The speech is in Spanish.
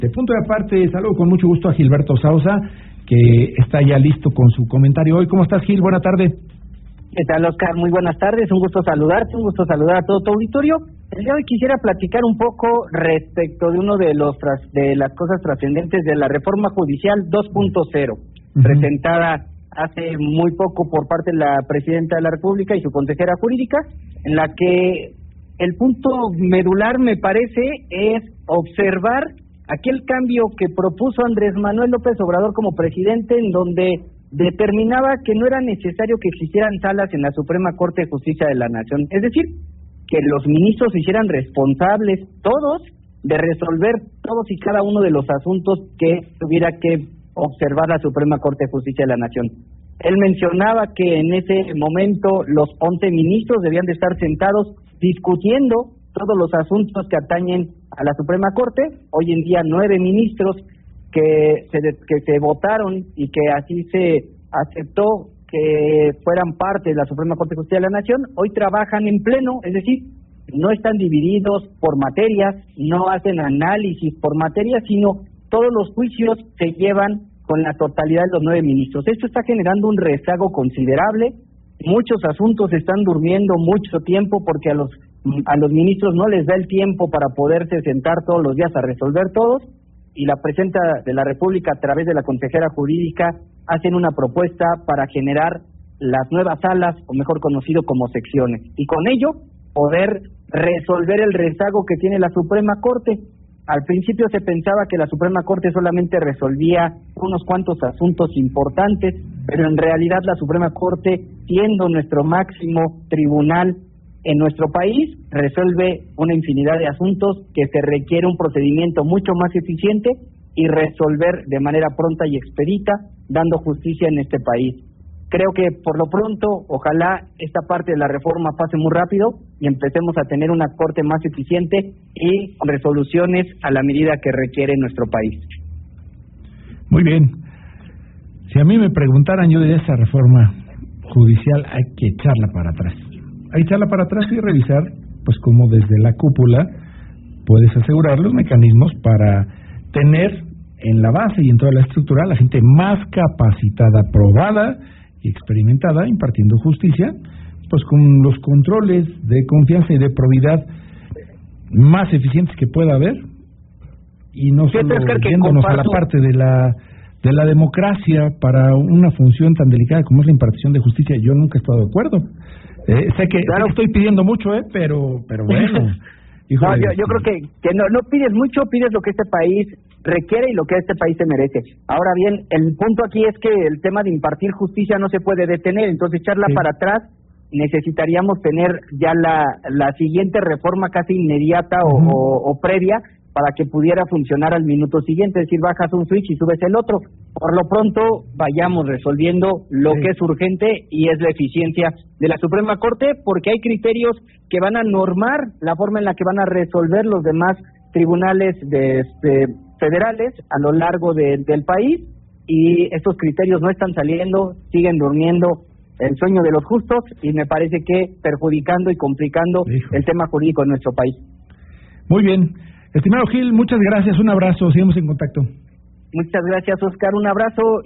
De punto de aparte, saludo con mucho gusto a Gilberto Sauza, que está ya listo con su comentario hoy. ¿Cómo estás, Gil? Buena tarde. ¿Qué tal, Oscar? Muy buenas tardes, un gusto saludarte, un gusto saludar a todo tu auditorio. El día de hoy quisiera platicar un poco respecto de uno de las cosas trascendentes de la reforma judicial 2.0, presentada hace muy poco por parte de la Presidenta de la República y su consejera jurídica, en la que el punto medular, me parece, es observar aquel cambio que propuso Andrés Manuel López Obrador como presidente, en donde determinaba que no era necesario que existieran salas en la Suprema Corte de Justicia de la Nación. Es decir, que los ministros se hicieran responsables todos de resolver todos y cada uno de los asuntos que tuviera que observar la Suprema Corte de Justicia de la Nación. Él mencionaba que en ese momento los 11 ministros debían de estar sentados discutiendo todos los asuntos que atañen a la Suprema Corte. Hoy en día 9 ministros que se votaron y que así se aceptó que fueran parte de la Suprema Corte de Justicia de la Nación, hoy trabajan en pleno, es decir, no están divididos por materias, no hacen análisis por materias, sino todos los juicios se llevan con la totalidad de los 9 ministros. Esto está generando un rezago considerable. Muchos asuntos están durmiendo mucho tiempo porque a los ministros no les da el tiempo para poderse sentar todos los días a resolver todos, y la Presidenta de la República, a través de la consejera jurídica, hacen una propuesta para generar las nuevas salas, o mejor conocido como secciones, y con ello poder resolver el rezago que tiene la Suprema Corte. Al principio se pensaba que la Suprema Corte solamente resolvía unos cuantos asuntos importantes, pero en realidad la Suprema Corte, siendo nuestro máximo tribunal en nuestro país, resuelve una infinidad de asuntos que se requiere un procedimiento mucho más eficiente y resolver de manera pronta y expedita, dando justicia en este país. Creo que por lo pronto, ojalá esta parte de la reforma pase muy rápido y empecemos a tener una corte más eficiente y resoluciones a la medida que requiere nuestro país. Muy bien. Si a mí me preguntaran, yo diría, esa reforma judicial hay que echarla para atrás. Hay que echarla para atrás y revisar, pues, cómo desde la cúpula puedes asegurar los mecanismos para tener en la base y en toda la estructura la gente más capacitada, probada y experimentada, impartiendo justicia, pues con los controles de confianza y de probidad más eficientes que pueda haber, y no solo yéndonos a la parte de la democracia para una función tan delicada como es la impartición de justicia. Yo nunca he estado de acuerdo. Sé que estoy pidiendo mucho, pero bueno. No, yo creo que no pides mucho, pides lo que este país requiere y lo que este país se merece. Ahora bien, el punto aquí es que el tema de impartir justicia no se puede detener, entonces echarla para atrás, necesitaríamos tener ya la siguiente reforma casi inmediata o previa para que pudiera funcionar al minuto siguiente, es decir, bajas un switch y subes el otro. Por lo pronto, vayamos resolviendo lo que es urgente, y es la eficiencia de la Suprema Corte, porque hay criterios que van a normar la forma en la que van a resolver los demás tribunales federales a lo largo del país, y estos criterios no están saliendo, siguen durmiendo el sueño de los justos, y me parece que perjudicando y complicando el tema jurídico en nuestro país. Muy bien. Estimado Gil, muchas gracias, un abrazo, seguimos en contacto. Muchas gracias, Oscar, un abrazo.